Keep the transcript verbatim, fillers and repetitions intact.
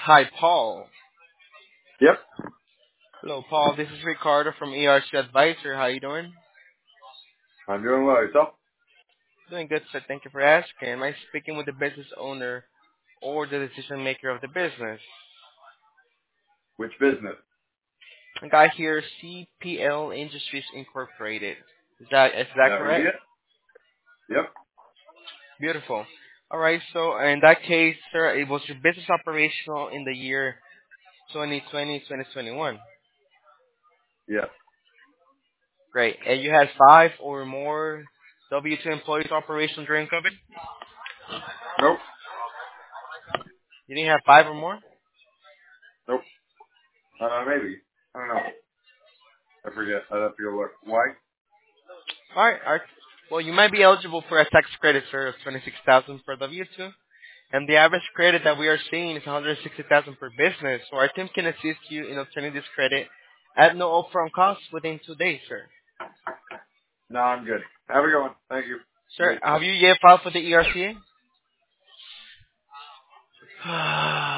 Hi, Paul. Yep. Hello, Paul. This is Ricardo from E R C Advisor. How you doing? I'm doing well. Yourself? Doing good, sir. Thank you for asking. Am I speaking with the business owner or the decision maker of the business? Which business? I got here C P L Industries Incorporated. Is that is that That would be correct? it. Yep. Beautiful. All right. So in that case, sir, it was your business operational in the year twenty twenty, twenty twenty-one. Yes. Great. And you had five or more W two employees operational during COVID? Nope. You didn't have five or more? Nope. Uh, maybe. I don't know. I forget. I'd have to go look. Why? All right, all right. Well, you might be eligible for a tax credit, sir, of twenty-six thousand for W two, and the average credit that we are seeing is one hundred sixty thousand per business. So our team can assist you in obtaining this credit at no upfront cost within two days, sir. No, I'm good. Have a good one. Thank you. Sir, Bye. have you yet filed for the E R C A?